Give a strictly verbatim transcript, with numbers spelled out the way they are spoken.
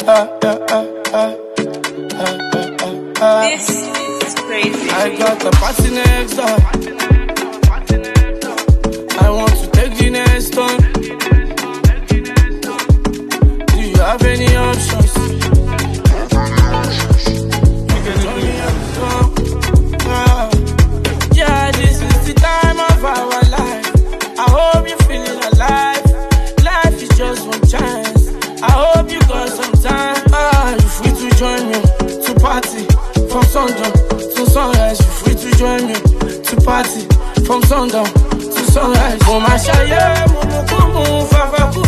ah, ah, ah, ah, ah, ah. This is crazy. I got a party next door. I want to take the next one. Do you have any options? You can tell me up ah. Yeah, this is the time of our life. I hope you're feeling alive. Life is just one chance. I hope you got some time. Ah, you're free to join me to party from sundown to sunrise. You're free to join me to party from sundown to sunrise. Oh my shaya, mumu kumu, fafa.